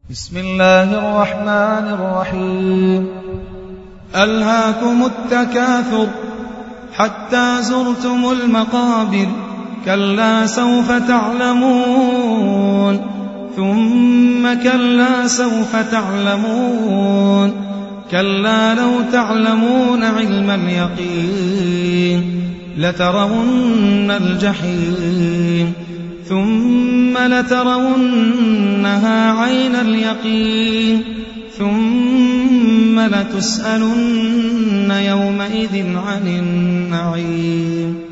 بسم الله الرحمن الرحيم. ألهاكم التكاثر حتى زرتم المقابر، كلا سوف تعلمون ثم كلا سوف تعلمون، كلا لو تعلمون علم اليقين لترون الجحيم ثم لترونها عين اليقين ثم لتسألن يومئذ عن النعيم.